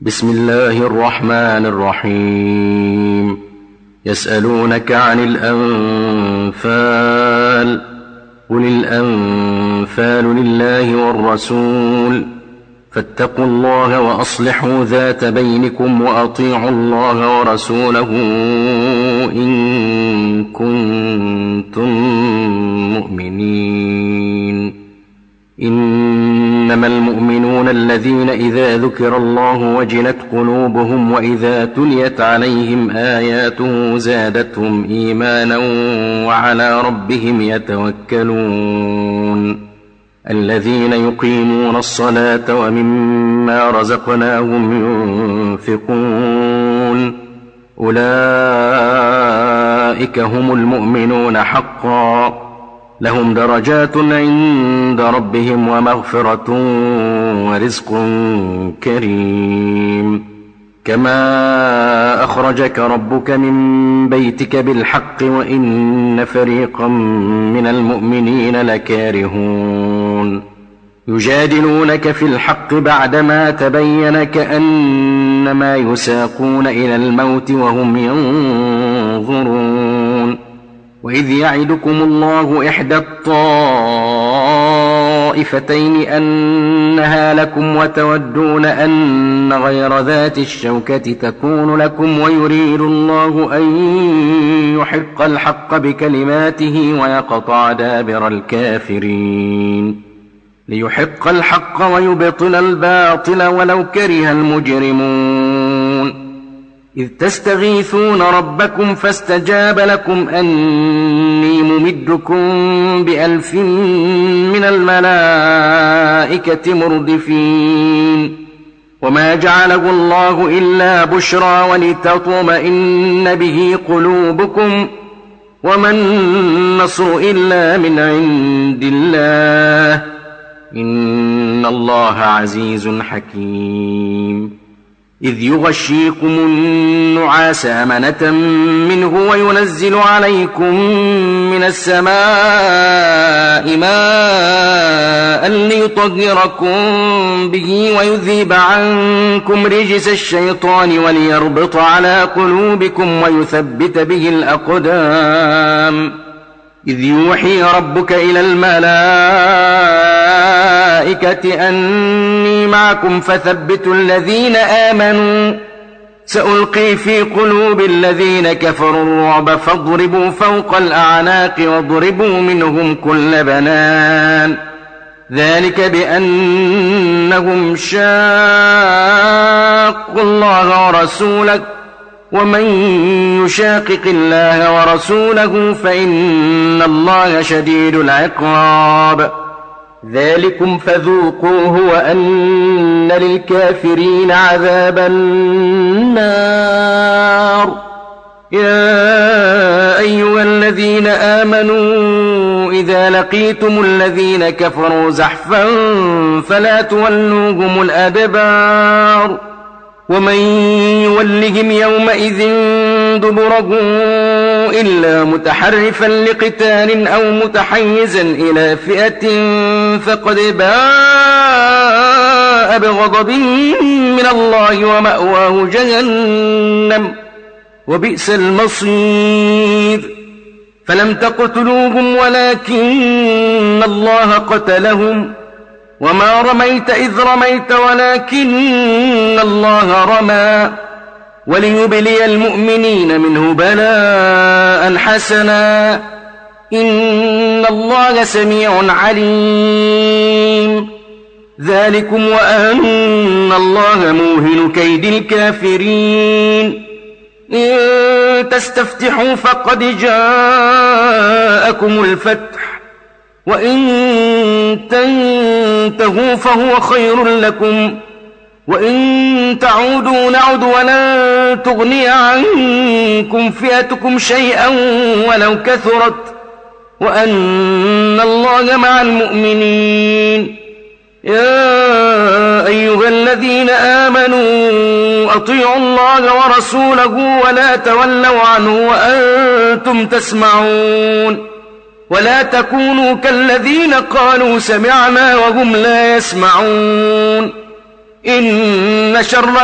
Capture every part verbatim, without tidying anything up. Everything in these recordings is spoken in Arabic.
بسم الله الرحمن الرحيم. يسألونك عن الأنفال، قل الأنفال لله والرسول، فاتقوا الله وأصلحوا ذات بينكم وأطيعوا الله ورسوله إن كنتم مؤمنين. إنما المؤمنون الذين إذا ذكر الله وجلت قلوبهم وإذا تليت عليهم آياته زادتهم إيمانا وعلى ربهم يتوكلون. الذين يقيمون الصلاة ومما رزقناهم ينفقون، أولئك هم المؤمنون حقا، لهم درجات عند ربهم ومغفرة ورزق كريم. كما أخرجك ربك من بيتك بالحق وإن فريقا من المؤمنين لكارهون. يجادلونك في الحق بعدما تبين كأنما يساقون إلى الموت وهم ينظرون. وإذ يعدكم الله إحدى الطائفتين أنها لكم وتودون أن غير ذات الشوكة تكون لكم، ويريد الله أن يحق الحق بكلماته ويقطع دابر الكافرين، ليحق الحق ويبطل الباطل ولو كره المجرمون. إذ تستغيثون ربكم فاستجاب لكم أني ممدكم بألف من الملائكة مردفين. وما جعله الله إلا بشرى ولتطمئن به قلوبكم، وما النصر إلا من عند الله، إن الله عزيز حكيم. إذ يغشيكم النعاس أمنة منه وينزل عليكم من السماء ماء ليطهركم به ويذهب عنكم رجس الشيطان وليربط على قلوبكم ويثبت به الأقدام. إذ يوحي ربك إلى الملائكة أني معكم فثبتوا الذين آمنوا، سألقي في قلوب الذين كفروا الرعب فاضربوا فوق الأعناق واضربوا منهم كل بنان. ذلك بأنهم شاقوا الله ورسوله، ومن يشاقق الله ورسوله فإن الله شديد العقاب. ذلكم فذوقوه وأن للكافرين عذاب النار. يا أيها الذين آمنوا إذا لقيتم الذين كفروا زحفا فلا تولوهم الأدبار، ومن يولهم يومئذ دبره إلا متحرفا لقتال أو متحيزا إلى فئة فقد باء بغضب من الله ومأواه جهنم وبئس المصير. فلم تقتلوهم ولكن الله قتلهم، وما رميت إذ رميت ولكن الله رمى، وليبلي المؤمنين منه بلاء حسنا، إن الله سميع عليم. ذلكم وأن الله موهن كيد الكافرين. إن تستفتحوا فقد جاءكم الفتح، وإن تنتهوا فهو خير لكم، وإن تعودوا نعد ولن تغني عنكم فئتكم شيئا ولو كثرت، وأن الله مع المؤمنين. يا أيها الذين آمنوا أطيعوا الله ورسوله ولا تولوا عنه وأنتم تسمعون، ولا تكونوا كالذين قالوا سمعنا وهم لا يسمعون. إن شر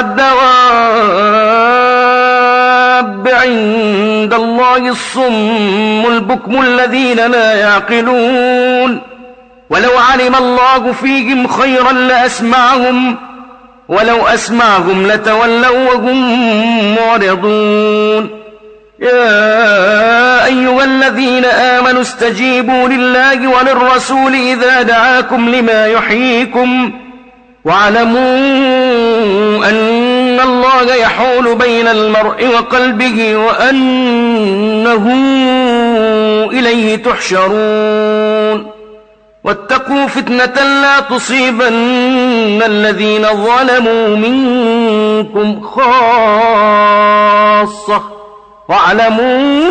الدواب عند الله الصم البكم الذين لا يعقلون ولو علم الله فيهم خيرا لأسمعهم ولو أسمعهم لتولوا وهم معرضون يا أيها الذين آمنوا استجيبوا لله وللرسول إذا دعاكم لما يحييكم واعلموا أن الله يحول بين المرء وقلبه وأنه إليه تحشرون واتقوا فتنة لا تصيبن الذين ظلموا منكم خاصة واعلموا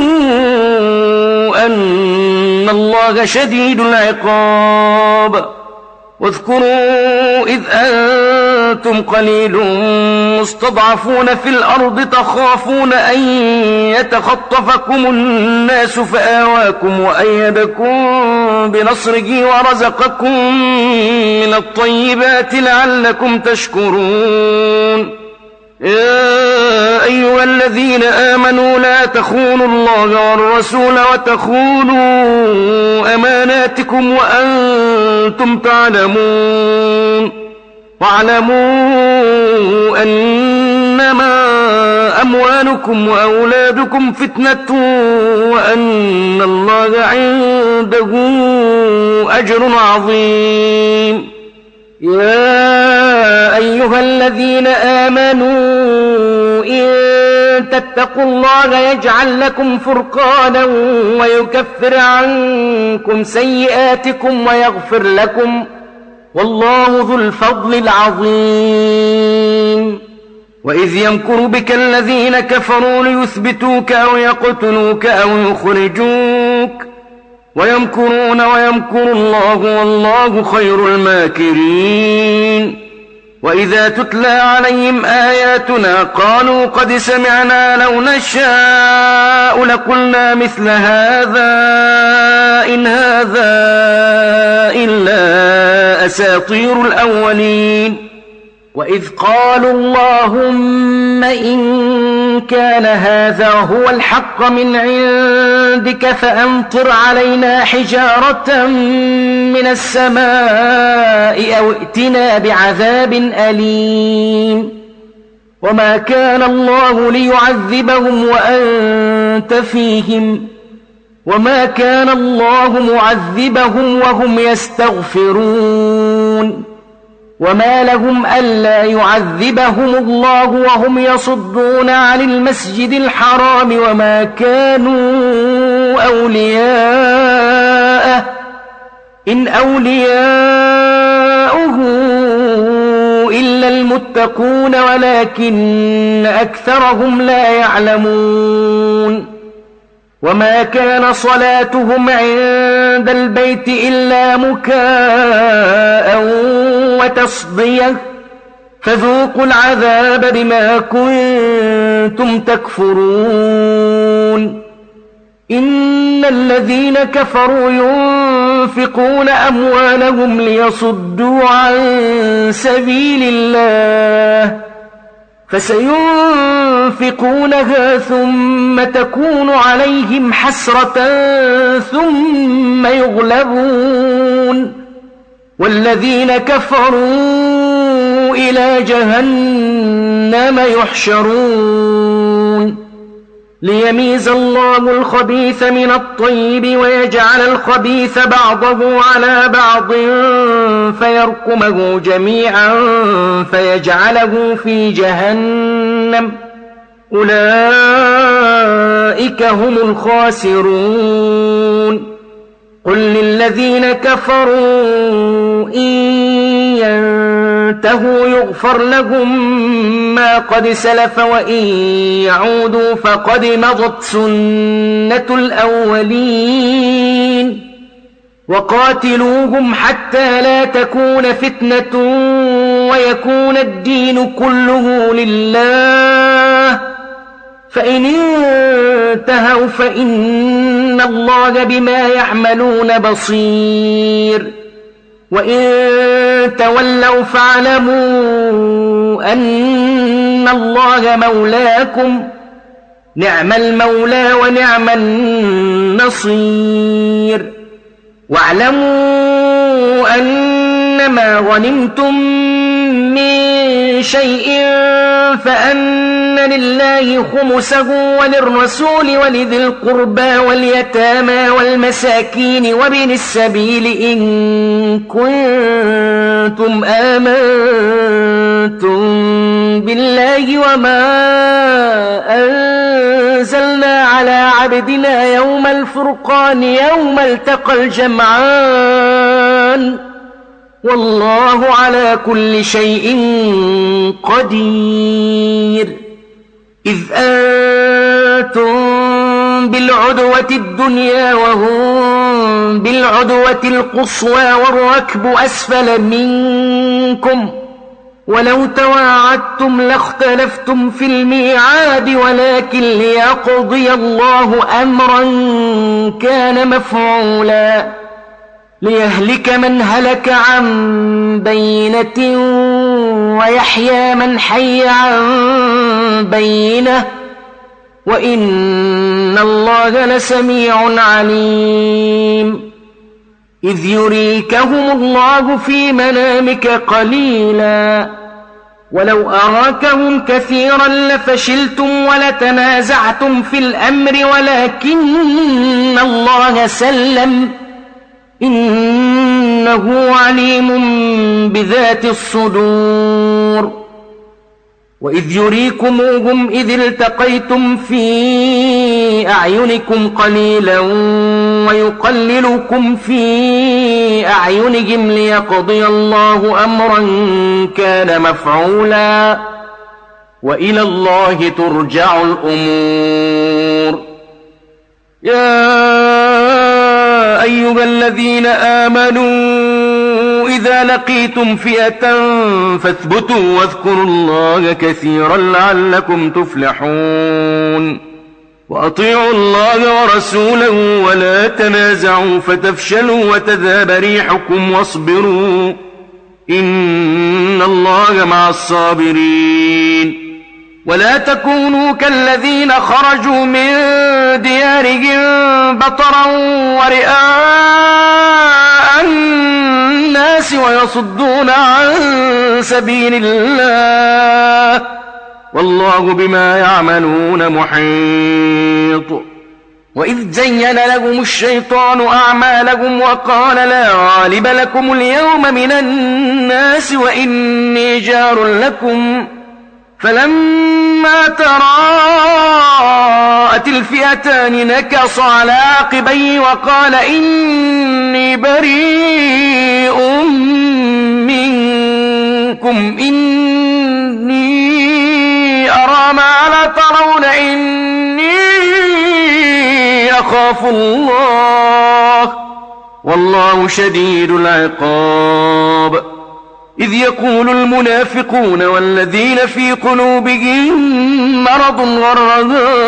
أن الله شديد العقاب واذكروا إذ أنتم قليل مستضعفون في الأرض تخافون أن يتخطفكم الناس فآواكم وأيدكم بنصره ورزقكم من الطيبات لعلكم تشكرون يا أيها الذين آمنوا لا تخونوا الله والرسول وتخونوا أماناتكم وأنتم تعلمون واعلموا أنما أموالكم وأولادكم فتنة وأن الله عنده أجر عظيم يا أيها الذين آمنوا إن تتقوا الله يجعل لكم فرقانا ويكفر عنكم سيئاتكم ويغفر لكم والله ذو الفضل العظيم وإذ يمكر بك الذين كفروا ليثبتوك أو يقتلوك أو يخرجوك ويمكرون ويمكر الله والله خير الماكرين وإذا تتلى عليهم آياتنا قالوا قد سمعنا لو نشاء لقلنا مثل هذا إن هذا إلا أساطير الأولين وإذ قالوا اللهم إن كان هذا هو الحق من عندك فأمطر علينا حجارة من السماء أو ائتنا بعذاب أليم وما كان الله ليعذبهم وأنت فيهم وما كان الله معذبهم وهم يستغفرون وما لهم ألا يعذبهم الله وهم يصدون عن المسجد الحرام وما كانوا أولياءه إن أولياؤه إلا المتقون ولكن أكثرهم لا يعلمون وما كان صلاتهم عند البيت إلا مكاء وتصدية فذوقوا العذاب بما كنتم تكفرون إن الذين كفروا ينفقون أموالهم ليصدوا عن سبيل الله فسينفقونها ثم تكون عليهم حسرة ثم يغلبون والذين كفروا إلى جهنم يحشرون ليميز الله الخبيث من الطيب ويجعل الخبيث بعضه على بعض فيركمه جميعا فيجعله في جهنم أولئك هم الخاسرون قل للذين كفروا إن ينتهوا يغفر لهم ما قد سلف وإن يعودوا فقد مضت سنة الأولين وقاتلوهم حتى لا تكون فتنة ويكون الدين كله لله فإن انتهوا فإن الله بما يعملون بصير وإن تولوا فاعلموا أن الله مولاكم نعم المولى ونعم النصير واعلموا أنما غنمتم من شيء فأن لله خمسه وللرسول ولذي القربى واليتامى والمساكين وابن السبيل إن كنتم آمنتم بالله وما أنزلنا على عبدنا يوم الفرقان يوم التقى الجمعان والله على كل شيء قدير إذ أنتم بالعدوة الدنيا وهم بالعدوة القصوى والركب أسفل منكم ولو تواعدتم لاختلفتم في الميعاد ولكن ليقضي الله أمرا كان مفعولا ليهلك من هلك عن بينة ويحيى من حي عن بينة وإن الله لسميع عليم إذ يريكهم الله في منامك قليلا ولو أراكهم كثيرا لفشلتم ولتنازعتم في الأمر ولكن الله سلم إنه عليم بذات الصدور وإذ يريكموهم إذ التقيتم في أعينكم قليلا ويقللكم في أعينهم ليقضي الله أمرا كان مفعولا وإلى الله ترجع الأمور يا أيها الذين آمنوا إذا لقيتم فئة فاثبتوا واذكروا الله كثيرا لعلكم تفلحون وأطيعوا الله ورسوله ولا تنازعوا فتفشلوا وتذهب ريحكم واصبروا إن الله مع الصابرين ولا تكونوا كالذين خرجوا من ديارهم بطرا ورئاء الناس ويصدون عن سبيل الله والله بما يعملون محيط وإذ زين لهم الشيطان أعمالهم وقال لا غالب لكم اليوم من الناس وإني جار لكم فلما تراءت الفئتان نكص على عقبيه وقال إني بريء منكم إني أرى ما لا ترون إني أخاف الله والله شديد العقاب إذ يقول المنافقون والذين في قلوبهم مرض غر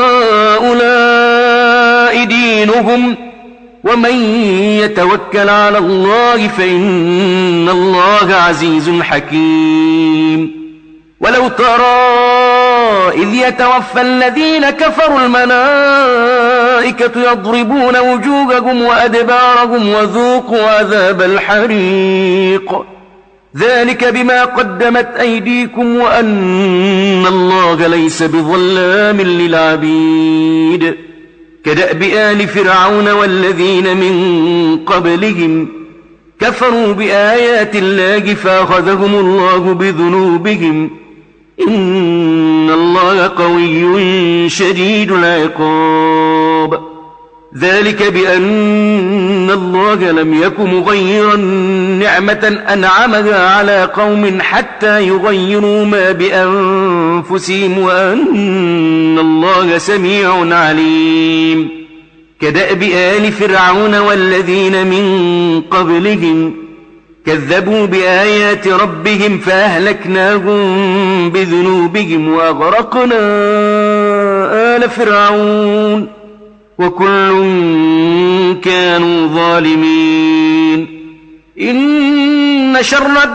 هؤلاء دينهم ومن يتوكل على الله فإن الله عزيز حكيم ولو ترى إذ يتوفى الذين كفروا الملائكة يضربون وجوههم وأدبارهم وذوقوا عذاب الحريق ذلك بما قدمت أيديكم وأن الله ليس بظلام للعبيد كدأب آل فرعون والذين من قبلهم كفروا بآيات الله فأخذهم الله بذنوبهم إن الله قوي شديد العقاب ذلك بأن الله لم يك مغيرا نعمة أنعمها على قوم حتى يغيروا ما بأنفسهم وأن الله سميع عليم كدأب آل فرعون والذين من قبلهم كذبوا بآيات ربهم فأهلكناهم بذنوبهم وأغرقنا آل فرعون وكل كانوا ظالمين إن شر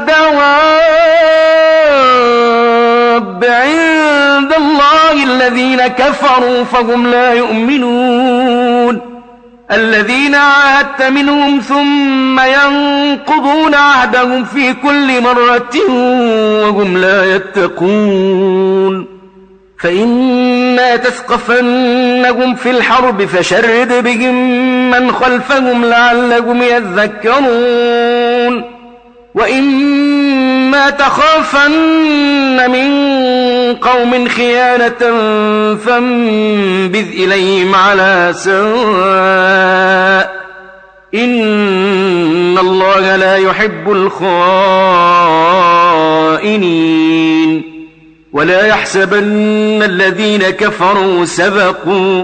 الدواب عند الله الذين كفروا فهم لا يؤمنون الذين عاهدت منهم ثم ينقضون عهدهم في كل مرة وهم لا يتقون فإما تثقفنهم في الحرب فشرد بهم من خلفهم لعلهم يذكرون وإما تخافن من قوم خيانة فانبذ إليهم على سواء إن الله لا يحب الخائنين ولا يحسبن الذين كفروا سبقوا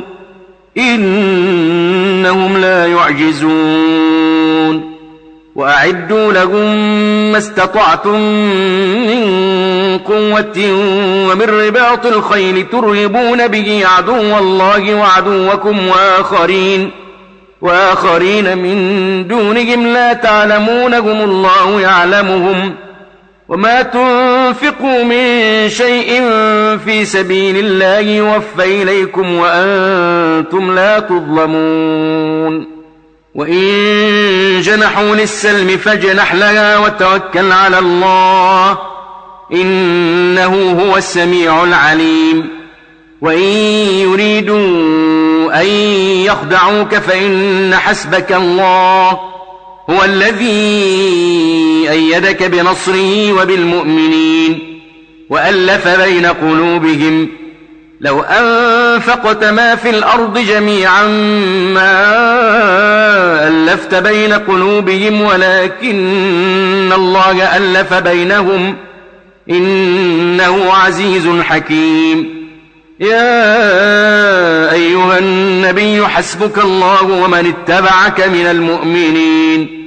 إنهم لا يعجزون وأعدوا لهم ما استطعتم من قوة ومن رباط الخيل ترهبون به عدو الله وعدوكم وآخرين وآخرين من دونهم لا تعلمونهم الله يعلمهم وما تنفقوا من شيء في سبيل الله يوفى إليكم وأنتم لا تظلمون وإن جنحوا للسلم فاجنح لها وتوكل على الله إنه هو السميع العليم وإن يريدوا أن يخدعوك فإن حسبك الله هو الذي أيدك بنصره وبالمؤمنين وألف بين قلوبهم لو أنفقت ما في الأرض جميعا ما ألفت بين قلوبهم ولكن الله ألف بينهم إنه عزيز حكيم يا أيها النبي حسبك الله ومن اتبعك من المؤمنين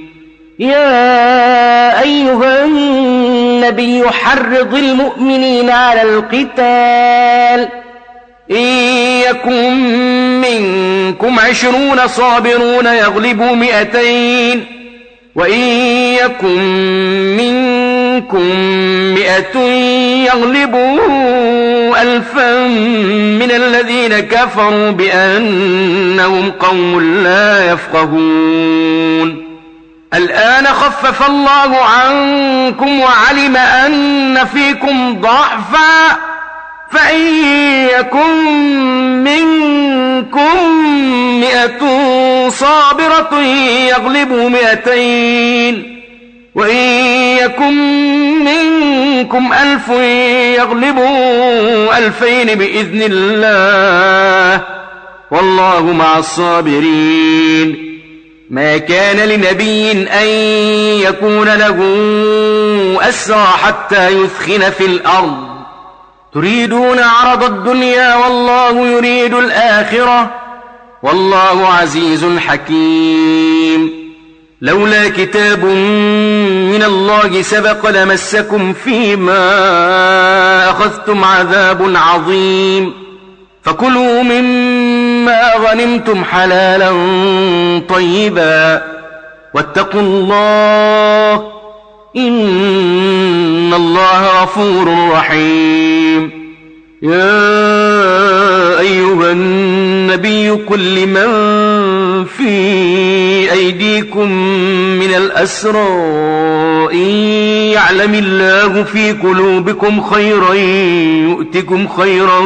يا أيها النبي حرض المؤمنين على القتال إن يكن منكم عشرون صابرون يغلبوا مئتين وإن يكن منكم مئة يغلبوا ألفا من الذين كفروا بأنهم قوم لا يفقهون الآن خفف الله عنكم وعلم أن فيكم ضعفا فإن يكن منكم مئة صابرة يغلبوا مئتين وإن يكن منكم ألف يغلبوا ألفين بإذن الله والله مع الصابرين ما كان لنبي أن يكون له أسرى حتى يثخن في الأرض تريدون عرض الدنيا والله يريد الآخرة والله عزيز حكيم لولا كتاب من الله سبق لمسكم فيما أخذتم عذاب عظيم فكلوا مما غنمتم حلالا طيبا واتقوا الله إن الله غفور رحيم يا أيها النبي قل لمن في أيديكم من الأسرى إن يعلم الله في قلوبكم خيرا يؤتكم خيرا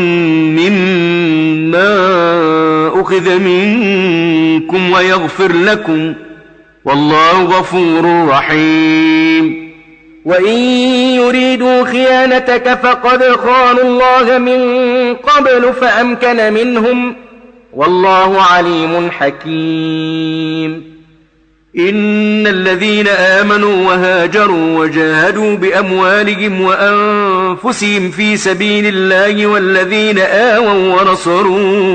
مما أخذ منكم ويغفر لكم والله غفور رحيم وإن يريدوا خيانتك فقد خانوا الله من قبل فأمكن منهم والله عليم حكيم إن الذين آمنوا وهاجروا وجاهدوا بأموالهم وأنفسهم في سبيل الله والذين آووا ونصروا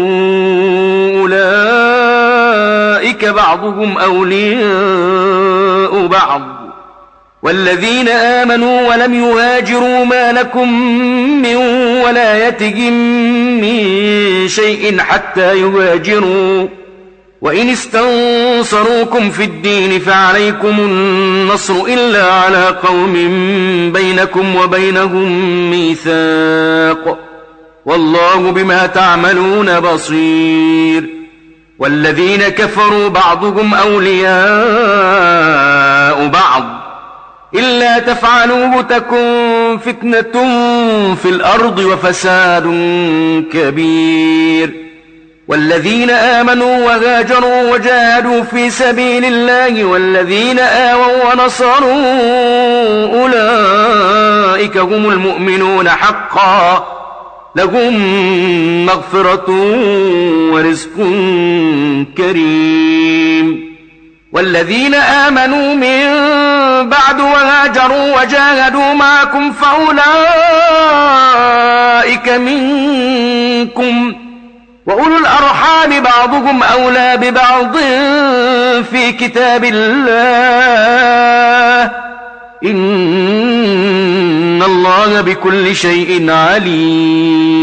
أولئك بعضهم أولياء بعض والذين آمنوا ولم يهاجروا ما لكم من ولايتهم من شيء حتى يهاجروا وإن استنصروكم في الدين فعليكم النصر إلا على قوم بينكم وبينهم ميثاق والله بما تعملون بصير والذين كفروا بعضهم أولياء بعض إلا تفعلوه تكن فتنة في الأرض وفساد كبير والذين آمنوا وهاجروا وجاهدوا في سبيل الله والذين آووا ونصروا أولئك هم المؤمنون حقا لهم مغفرة ورزق كريم والذين آمنوا من بعد وهاجروا وجاهدوا معكم فأولئك منكم وأولو الأرحام بعضهم أولى ببعض في كتاب الله إن الله بكل شيء عليم